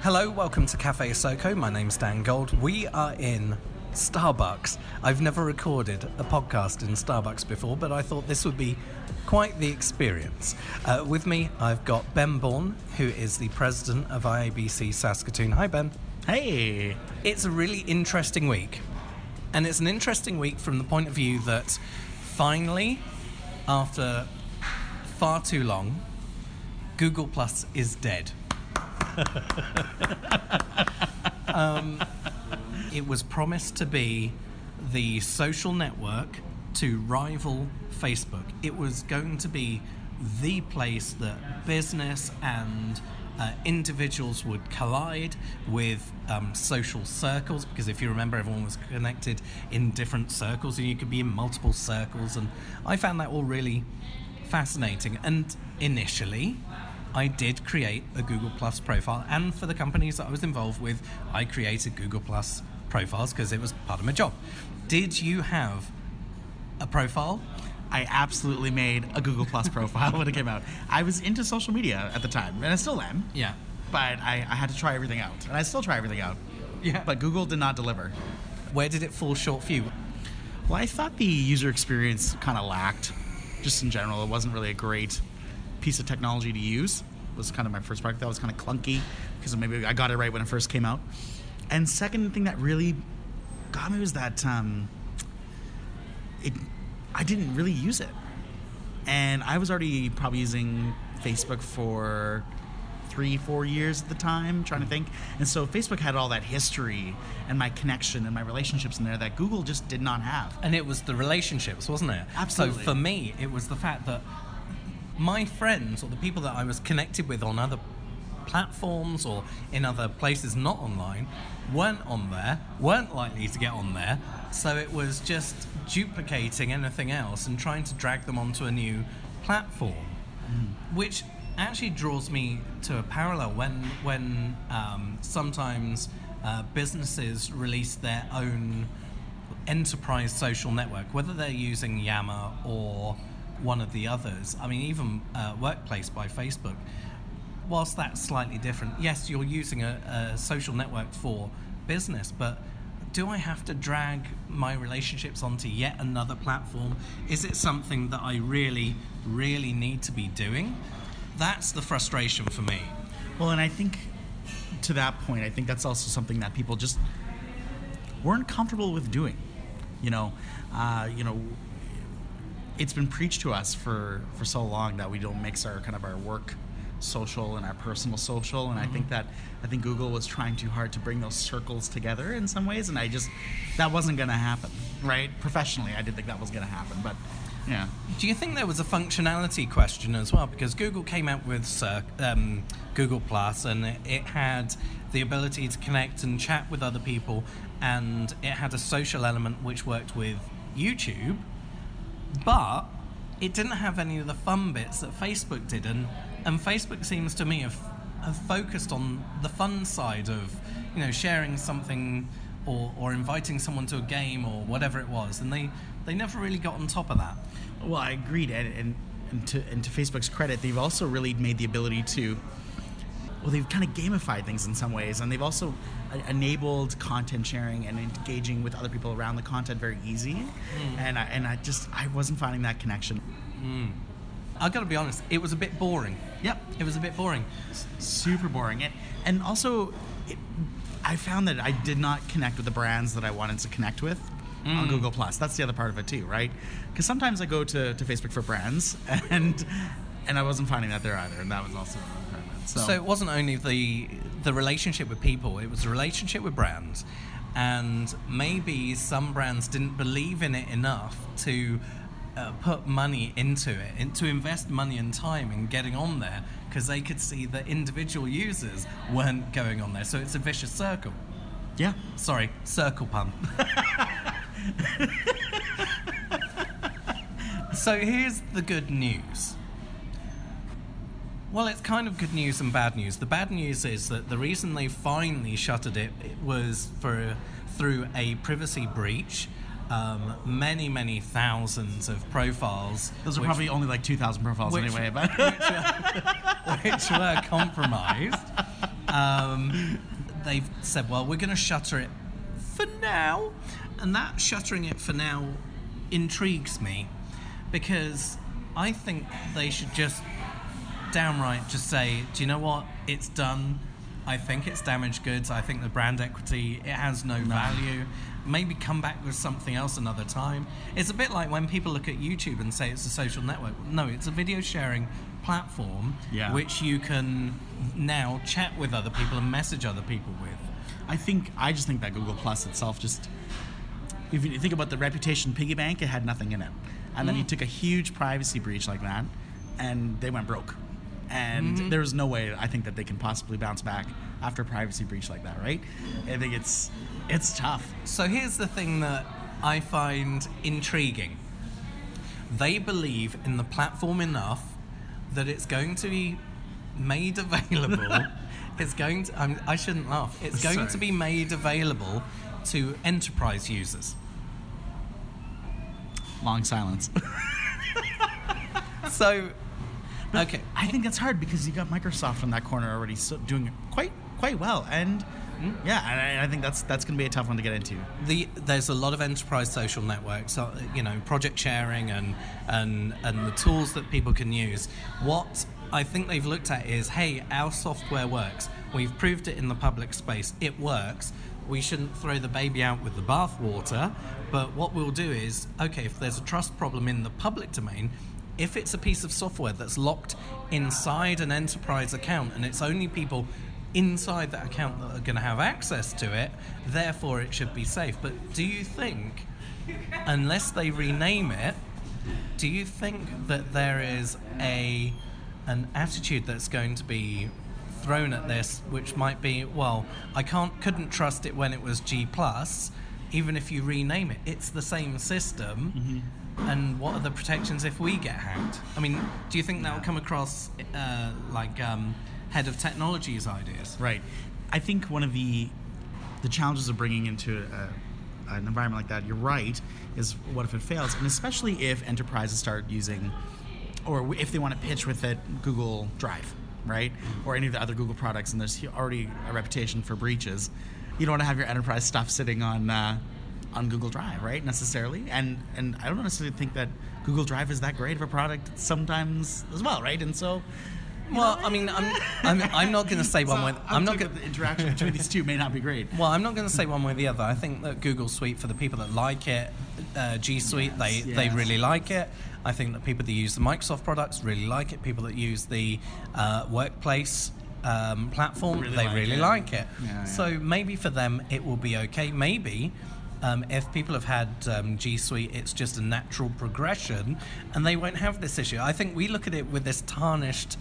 Hello, welcome to Cafe Soko. My name's Dan Gold. We are in Starbucks. I've never recorded a podcast in Starbucks before, but I thought this would be quite the experience. With me, I've got Ben Bourne, who is the president of IABC Saskatoon. Hi, Ben. Hey! It's a really interesting week. And it's an interesting week from the point of view that finally, after far too long, Google Plus is dead. It was promised to be the social network to rival Facebook. It was going to be the place that business and individuals would collide with social circles, because if you remember, everyone was connected in different circles and you could be in multiple circles, and I found that all really fascinating. And initially I did create a Google Plus profile, and for the companies that I was involved with, I created Google Plus profiles because it was part of my job. Did you have a profile? I absolutely made a Google Plus profile when it came out. I was into social media at the time, and I still am. Yeah. But I had to try everything out, and I still try everything out. Yeah. But Google did not deliver. Where did it fall short for you? Well, I thought the user experience kind of lacked, just in general. It wasn't really a great piece of technology to use. It was kind of my first product. That was kind of clunky, because maybe I got it right when it first came out. And second thing that really got me was that I didn't really use it. And I was already probably using Facebook for 3-4 years at the time, trying to think. And so Facebook had all that history and my connection and my relationships in there that Google just did not have. And it was the relationships, wasn't it? Absolutely. So for me, it was the fact that my friends, or the people that I was connected with on other platforms or in other places not online, weren't on there, weren't likely to get on there. So it was just duplicating anything else and trying to drag them onto a new platform, which actually draws me to a parallel when sometimes businesses release their own enterprise social network, whether they're using Yammer or one of the others. I mean, even Workplace by Facebook, whilst that's slightly different, yes, you're using a social network for business, but do I have to drag my relationships onto yet another platform? Is it something that I really, really need to be doing? That's the frustration for me. Well, and I think to that point, I think that's also something that people just weren't comfortable with doing. It's been preached to us for so long that we don't mix our work social and our personal social, and I think Google was trying too hard to bring those circles together in some ways, and that wasn't going to happen, right? Professionally, I didn't think that was going to happen, but yeah. Do you think there was a functionality question as well? Because Google came out with Google Plus, and it had the ability to connect and chat with other people, and it had a social element which worked with YouTube, but it didn't have any of the fun bits that Facebook did, and Facebook seems to me have focused on the fun side of, sharing something or inviting someone to a game or whatever it was, and they never really got on top of that. Well, I agreed, and to Facebook's credit, they've also really made the ability to, they've kind of gamified things in some ways, and they've also enabled content sharing and engaging with other people around the content very easy, and I wasn't finding that connection. I got to be honest, it was a bit boring. Yep. It was a bit boring. Super boring. And also, I found that I did not connect with the brands that I wanted to connect with on Google+. That's the other part of it too, right? Because sometimes I go to Facebook for brands, and I wasn't finding that there either, and that was also an impairment. So it wasn't only the relationship with people, it was the relationship with brands. And maybe some brands didn't believe in it enough to put money into it, and to invest money and time in getting on there, because they could see that individual users weren't going on there. So it's a vicious circle. Yeah. Sorry, circle pun. So here's the good news. Well, it's kind of good news and bad news. The bad news is that the reason they finally shuttered it was through a privacy breach. Many thousands of profiles. Those are probably only like 2,000 profiles anyway, but which were compromised. they've said, well, we're going to shutter it for now. And that shuttering it for now intrigues me, because I think they should just downright just say, do you know what? It's done. I think it's damaged goods. I think the brand equity, it has no value. Maybe come back with something else another time. It's a bit like when people look at YouTube and say it's a social network. No, it's a video sharing platform which you can now chat with other people and message other people with. I just think that Google Plus itself just, if you think about the reputation piggy bank, it had nothing in it. And then you took a huge privacy breach like that, and they went broke. And there's no way I think that they can possibly bounce back after a privacy breach like that, right? I think it's tough. So here's the thing that I find intriguing. They believe in the platform enough that it's going to be made available. It's going to, I shouldn't laugh. It's going to be made available to enterprise users. Long silence. So, okay. I think that's hard because you got Microsoft in that corner already doing it quite well. And I think that's going to be a tough one to get into. There's a lot of enterprise social networks, project sharing and the tools that people can use. What I think they've looked at is, hey, our software works. We've proved it in the public space. It works. We shouldn't throw the baby out with the bathwater. But what we'll do is, okay, if there's a trust problem in the public domain, if it's a piece of software that's locked inside an enterprise account and it's only people inside that account that are going to have access to it, therefore it should be safe. But do you think, unless they rename it, do you think that there is an attitude that's going to be thrown at this, which might be, well, I couldn't trust it when it was G+, even if you rename it, it's the same system. And what are the protections if we get hacked? I mean, do you think that will come across head of technology's ideas? Right. I think one of the challenges of bringing into an environment like that, you're right, is what if it fails? And especially if enterprises start using, or if they want to pitch with it, Google Drive, right? Or any of the other Google products, and there's already a reputation for breaches. You don't want to have your enterprise stuff sitting on Google Drive, right? Necessarily, and I don't necessarily think that Google Drive is that great of a product sometimes as well, right? And so, I mean, I'm not going to say one way. I'm not going. The interaction between these two may not be great. Well, I'm not going to say one way or the other. I think that Google Suite, for the people that like it, G Suite, they really like it. I think that people that use the Microsoft products really like it. People that use the Workplace platform, they really like it. So maybe for them it will be okay. Maybe if people have had G Suite, it's just a natural progression and they won't have this issue. I think we look at it with this tarnished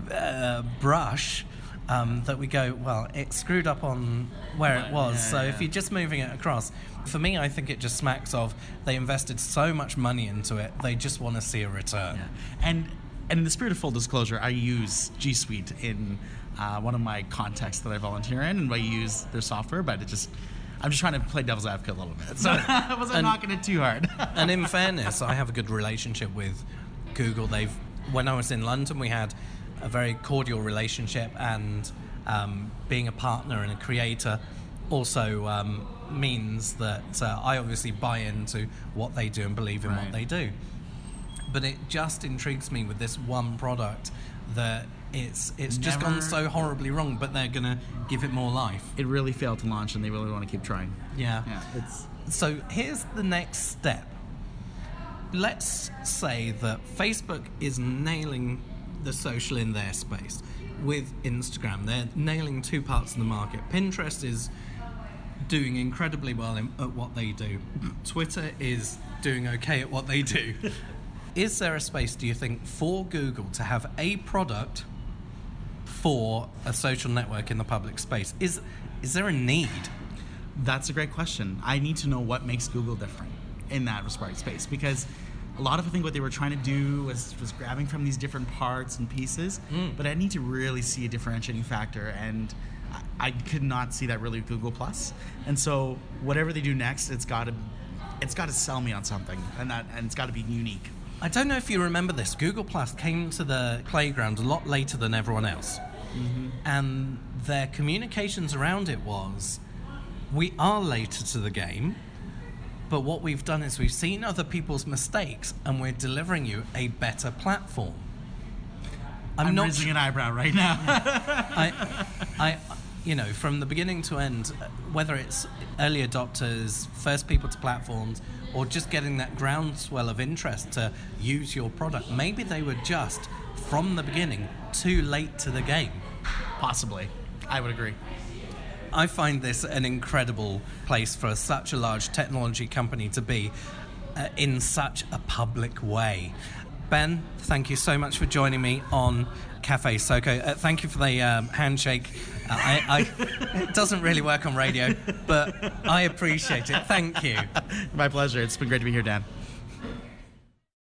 brush that we go, well, it screwed up on where it was. So if you're just moving it across, for me, I think it just smacks of they invested so much money into it, they just want to see a return. And in the spirit of full disclosure, I use G Suite in one of my contexts that I volunteer in, and I use their software, but I'm just trying to play devil's advocate a little bit. So I wasn't knocking it too hard. And in fairness, I have a good relationship with Google. When I was in London, we had a very cordial relationship, and being a partner and a creator also means that I obviously buy into what they do and believe in what they do. But it just intrigues me with this one product that it's just gone so horribly wrong, but they're going to give it more life. It really failed to launch, and they really want to keep trying. So here's the next step. Let's say that Facebook is nailing the social in their space. With Instagram, they're nailing two parts of the market. Pinterest is doing incredibly well at what they do. Twitter is doing okay at what they do. Is there a space, do you think, for Google to have a product for a social network in the public space? Is there a need? That's a great question. I need to know what makes Google different in that space, because a lot of I think what they were trying to do was grabbing from these different parts and pieces, but I need to really see a differentiating factor, and I could not see that really with Google Plus. And so whatever they do next, it's got to sell me on something, and it's got to be unique. I don't know if you remember this. Google Plus came to the playground a lot later than everyone else. And their communications around it was, we are later to the game, but what we've done is we've seen other people's mistakes and we're delivering you a better platform. I'm not raising an eyebrow right now. I, from the beginning to end, whether it's early adopters, first people to platforms, or just getting that groundswell of interest to use your product, maybe they were just, from the beginning, too late to the game. Possibly. I would agree. I find this an incredible place for such a large technology company to be in such a public way. Ben, thank you so much for joining me on Cafe Soko. Thank you for the handshake. It doesn't really work on radio, but I appreciate it. Thank you. My pleasure. It's been great to be here, Dan.